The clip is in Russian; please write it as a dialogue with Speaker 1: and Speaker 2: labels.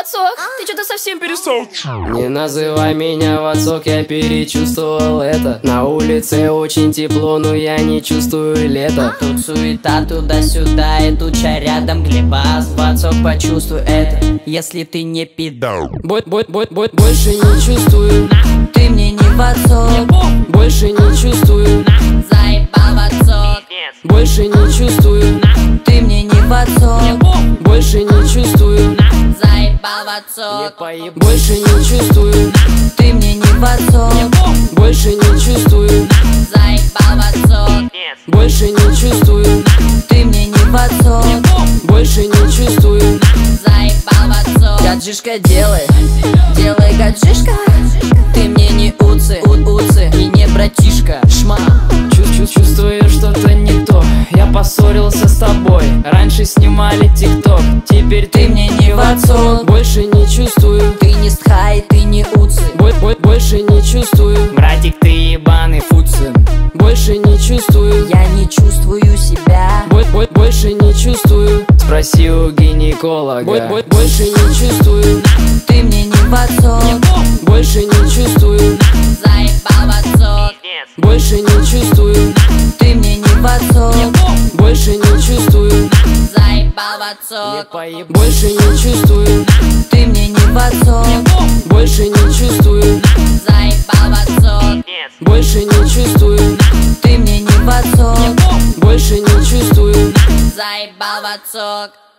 Speaker 1: Вацок, ты что-то совсем перестал.
Speaker 2: Не называй меня Вацок, я перечувствовал это. На улице очень тепло, но я не чувствую лето.
Speaker 3: Тут суета туда-сюда и туча рядом глебас. Вацок, почувствуй это, если ты не пидор.
Speaker 2: Больше не чувствую.
Speaker 3: Ты мне не Вацок.
Speaker 2: Больше не чувствую.
Speaker 3: Заебал Вацок.
Speaker 2: Больше не чувствую.
Speaker 3: Ты мне не Вацок.
Speaker 2: Больше не чувствую.
Speaker 3: Заебал Вацок.
Speaker 2: Больше не чувствую.
Speaker 3: Ты мне не Вацок.
Speaker 2: Больше не чувствую.
Speaker 3: Заебал Вацок.
Speaker 2: Больше не чувствую.
Speaker 3: Ты мне не Вацок.
Speaker 2: Больше не чувствую.
Speaker 3: Заебал Вацок. Гаджишка делай, делай гаджишка. Ты мне не уцы, и не братишка. Шма.
Speaker 2: Чувствую что-то не то. Я поссорился с тобой. Раньше снимали тикток, теперь
Speaker 3: Ты мне не Вацок.
Speaker 2: Больше не чувствую.
Speaker 3: Ты не стхай, ты не уцы.
Speaker 2: Больше не чувствую.
Speaker 4: Братик, ты ебаный фуцин.
Speaker 2: Больше не чувствую.
Speaker 3: Я не чувствую себя.
Speaker 2: Больше не чувствую.
Speaker 4: Спроси у гинеколога.
Speaker 2: Больше не чувствую.
Speaker 3: Ты мне не Вацок.
Speaker 2: Больше не чувствую.
Speaker 3: Заебал Вацок.
Speaker 2: Больше не чувствую.
Speaker 3: Ты мне не Вацок.
Speaker 2: Больше не чувствую.
Speaker 3: Заебал Вацок.
Speaker 2: Больше не чувствую.
Speaker 3: Ты мне не Вацок.
Speaker 2: Больше не чувствую.
Speaker 3: Заебал Вацок.
Speaker 2: Больше не чувствую.
Speaker 3: Ты мне не Вацок.
Speaker 2: Больше не чувствую.
Speaker 3: Заебал Вацок.